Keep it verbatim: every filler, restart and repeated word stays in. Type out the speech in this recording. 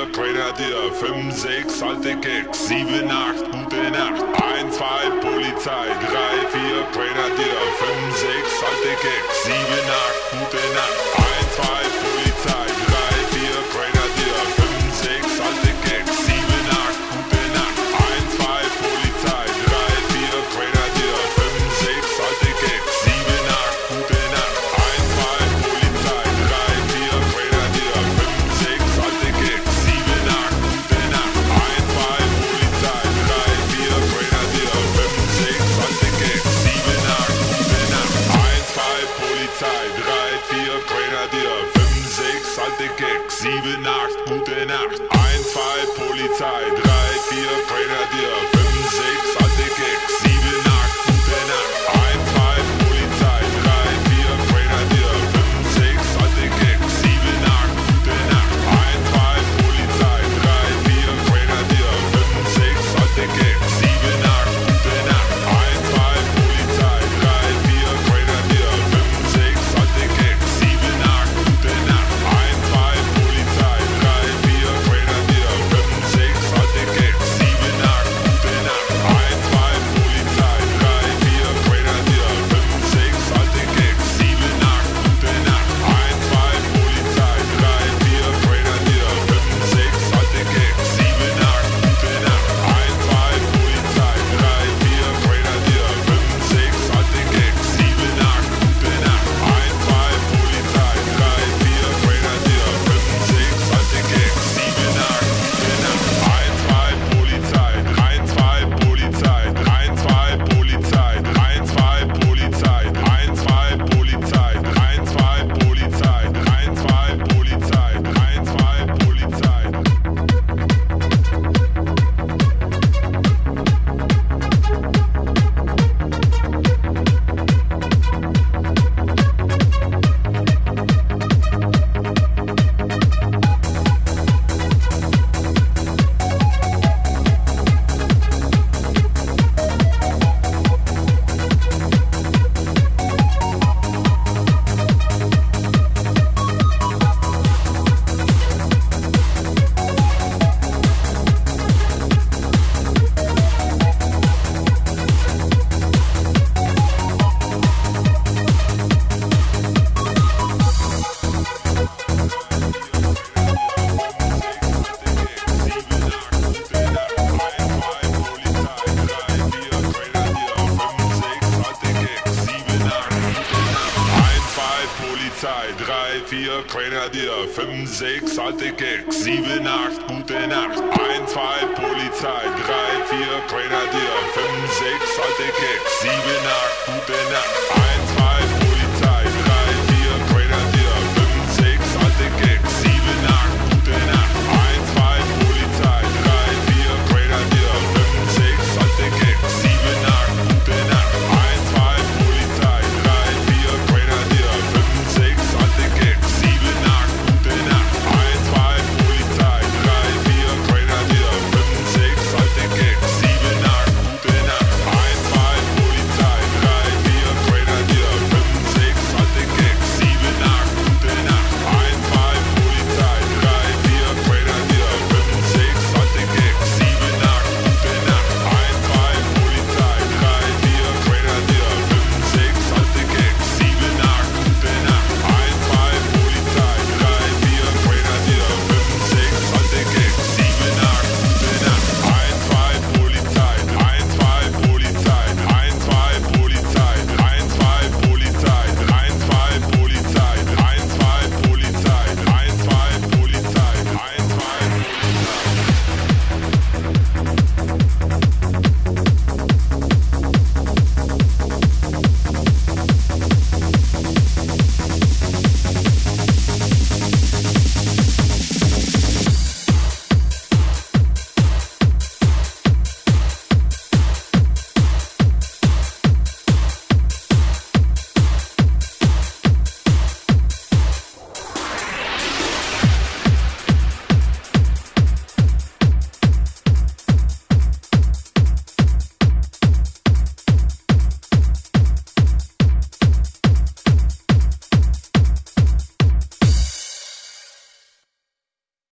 vier, Grenadier, fünf, sechs, alte Keks, sieben, acht, gute Nacht, eins, zwei, Polizei, drei, vier, Grenadier, fünf, sechs, alte Keks, sieben, acht, gute Nacht, eins, zwei, Polizei, drei, vier, Grenadier, fünf, sechs, alte Keks, sieben, acht, gute Nacht, eins, zwei, Polizei, drei, vier, Grenadier, fünf, sechs, alte Keks, sieben, acht, gute Nacht, eins, zwei, Polizei, drei, vier, Grenadier, fünf, sechs, alte Keks, sieben, acht, gute Nacht, eins, zwei, Polizei, drei, vier, Grenadier, fünf, sechs, alte Keks, sieben, acht, gute Nacht, eins, zwei, Polizei, drei, vier, Grenadier, fünf, sechs, alte Keks, sieben, acht, gute Nacht, eins, zwei, Polizei, drei, vier, Grenadier, fünf, sechs, alte Keks, sieben, acht, gute Nacht, eins, zwei, Polizei, drei, vier, Grenadier, fünf, sechs, alte Keks, sieben, acht, gute Nacht, eins, zwei, Polizei, drei, vier, Grenadier, fünf, sechs, alte Keks, sieben, acht, gute Nacht, eins, zwei, Polizei, drei, vier, Grenadier, fünf, sechs, alte Keks, sieben, acht, gute Nacht, eins, zwei, Polizei, drei, vier, Grenadier, fünf, sechs, alte Keks, sieben, acht, gute Nacht, eins, zwei, Polizei, drei, vier, Grenadier, fünf, sechs, alte Keks, sieben, acht, gute Nacht, eins, zwei, Polizei, drei, vier, Grenadier, fünf, sechs, alte Keks, sieben, acht, gute Nacht, eins, zwei, Polizei, drei, vier, Grenadier, fünf, sechs, alte Keks, sieben, acht, gute Nacht, eins, zwei, Polizei, drei, vier, Grenadier, fünf, sechs, alte Keks, sieben, acht, gute Nacht, eins, zwei, Polizei, eins, zwei, Polizei, eins, zwei, Polizei, eins, zwei, Polizei, eins, zwei, Polizei, eins, zwei, Polizei, eins, zwei, Polizei, eins, zwei, Polizei. Polizei, drei, vier, Grenadier, fünf, sechs, alte Keks, sieben, acht, gute Nacht, eins, zwei, Polizei, drei, vier, Grenadier, fünf, sechs, alte Keks, sieben, acht, gute Nacht, eins, zwei,